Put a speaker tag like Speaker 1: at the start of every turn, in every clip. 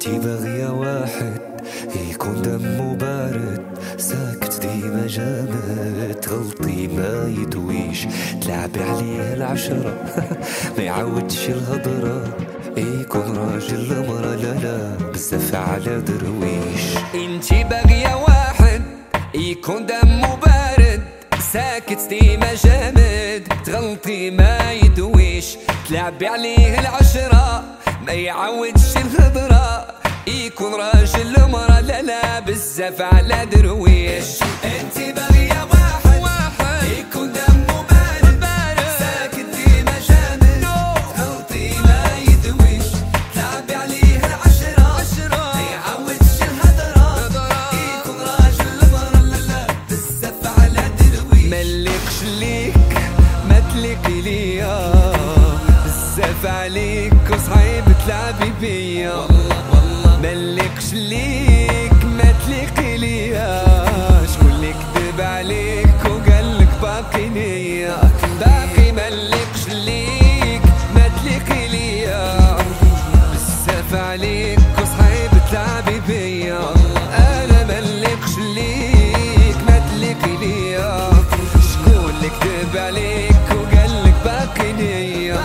Speaker 1: انتي باغية واحد يكون دمه بارد، ساكت ديما جامد، تغلطي ما يدويش، تلعبي عليه العشرة ما يعودش الهضرة، يكون راجل مرة لا لا بزاف على درويش.
Speaker 2: انتي باغية واحد يكون دمه بارد، ساكت ديما جامد، تغلطي ما يدويش، تلعبي عليه العشرة ما يعودش الهضرة، يكون راجل مرة لا لا بزاف على درويش. انتي باغية واحد يكون دمه بارد، ساكت ديما جامد، تغلطي ما يدويش، تلعبي عليه العشرة ما يعودش الهضرة، يكون راجل مرة لا لا بزاف على درويش. ملكش ليك ما تليقي ليا، بزاف عليك وصعيب تلعبي بيا، ملكش ليك ما تليقي ليا، شكون اللي كذب عليك وقالك باقي نية، باقي ملكش ليك ما تليقي ليا، بزاف عليك وصعيب تلعبي بيا، انا ملكش ليك ما تليقي ليا، شكون اللي كذب عليك وقالك باقي نية.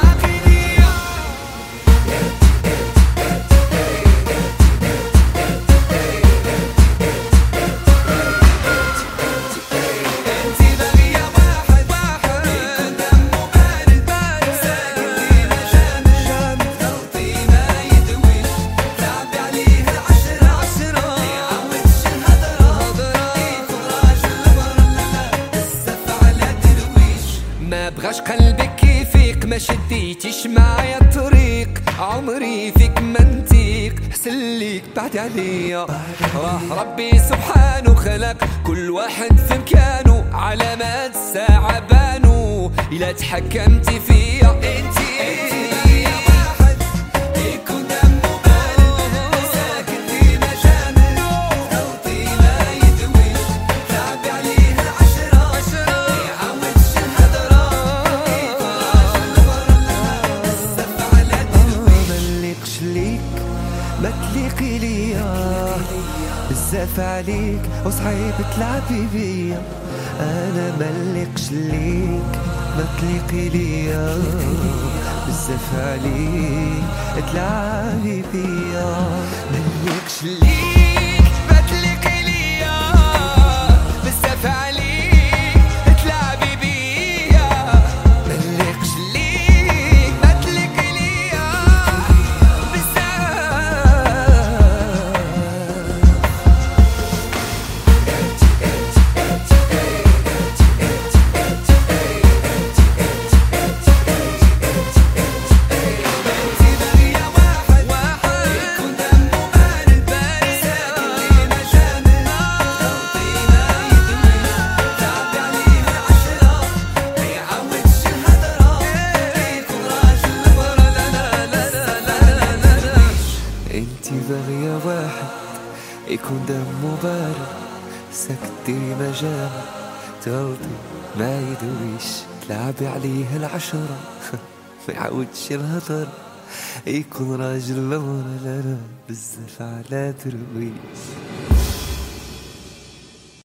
Speaker 2: ما بغاش قلبك يفيق، ما شديتيش معايا الطريق، عمري فيك منطيق، حسن ليك بعد عليا، راه ربي سبحانه خلق كل واحد في مكانه، علامات الساعة بانو إلا تحكمتي فيا. انتي
Speaker 1: ما تليقي ليا، بزاف عليك وصعيب تلعبي بيا، انا ملقش ليك ما تليقي ليا، بزاف عليك تلعبي بيا، ملقش ليك ما تليقي ليا، بزاف عليك تلعبي بيا، ملقش ليك ما تليقي ليا، انتي باغية واحد يكون دمه بارد، ساكت ديما جامد، تغلطي ما يدويش، تلعبي عليه العشرة ما يعودش الهضر، يكون راجل مرة لا لا بزاف على درويش.